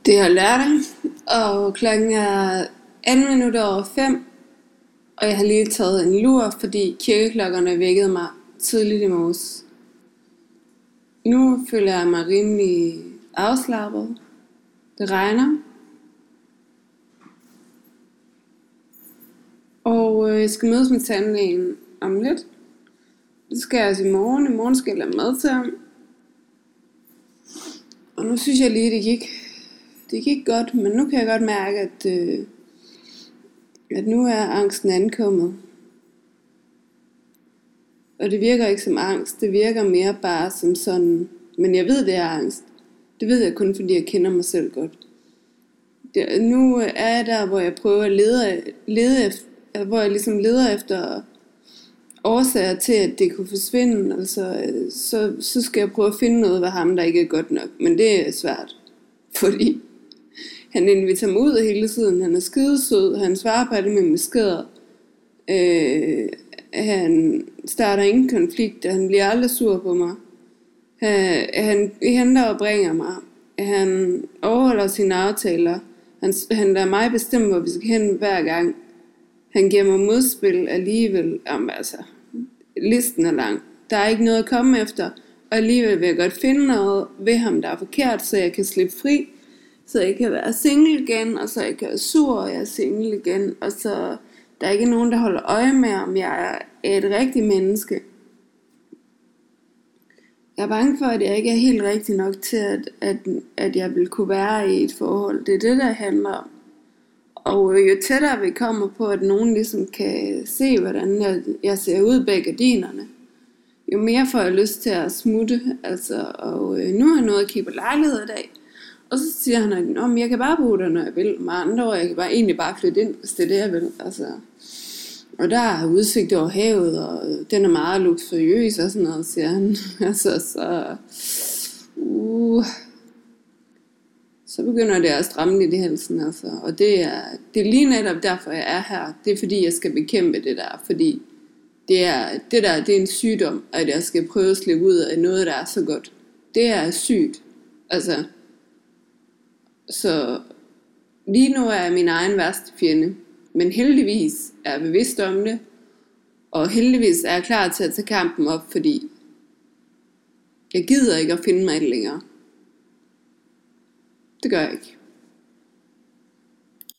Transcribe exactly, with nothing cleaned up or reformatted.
Det er lørdag, og klokken er atten minutter over fem, og jeg har lige taget en lur, fordi kirkeklokkerne vækkede mig tidligt i morges. Nu føler jeg mig rimelig afslappet. Det regner. Og øh, jeg skal mødes med tandlægen om lidt. Det skal jeg altså i morgen. I morgen skal jeg lave mad til ham. Og nu synes jeg lige, det gik, det gik godt, men nu kan jeg godt mærke, at, øh, at nu er angsten ankommet. Og det virker ikke som angst, det virker mere bare som sådan, men jeg ved, det er angst. Det ved jeg kun, fordi jeg kender mig selv godt. Det, nu er jeg der, hvor jeg prøver at lede, lede efter, hvor jeg ligesom leder efter årsager til, at det kunne forsvinde. Altså, så, så skal jeg prøve at finde noget ved ham, der ikke er godt nok. Men det er svært, fordi han inviterer mig ud hele tiden. Han er skidesød, han svarer på alle mine beskeder. Øh, han starter ingen konflikt, han bliver aldrig sur på mig. Han, han henter og bringer mig. Han overholder sine aftaler. Han, han lader mig bestemme, hvor vi skal hen hver gang. Han giver mig modspil alligevel. Jamen, altså, listen er lang. Der er ikke noget at komme efter. Og alligevel vil jeg godt finde noget ved ham, der er forkert, så jeg kan slippe fri. Så jeg kan være single igen, og så jeg kan være sur, og jeg er single igen. Og så der er ikke nogen, der holder øje med, om jeg er et rigtigt menneske. Jeg er bange for, at jeg ikke er helt rigtig nok til, at, at, at jeg vil kunne være i et forhold. Det er det, der handler om. Og jo tættere vi kommer på, at nogen ligesom kan se, hvordan jeg, jeg ser ud bag gardinerne, jo mere får jeg lyst til at smutte. Altså, og øh, nu har jeg nået at kigge på lejlighed i dag. Og så siger han, at jeg kan bare bo der, når jeg vil. Med andre ord, jeg kan bare, egentlig bare flytte ind, hvis det er det, jeg vil. Altså, og der er udsigt over havet, og den er meget luksuriøs og sådan noget, siger han. altså, så... Uh, så begynder det at stramme lidt i halsen, altså. Og det er, det er lige netop derfor, jeg er her. Det er fordi, jeg skal bekæmpe det der, fordi det, er, det der, det er en sygdom, at jeg skal prøve at slippe ud af noget, der er så godt. Det er sygt, altså. Så lige nu er jeg min egen værste fjende, men heldigvis er jeg bevidst om det, og heldigvis er jeg klar til at tage kampen op, fordi jeg gider ikke at finde mig i det længere. Det gør jeg ikke.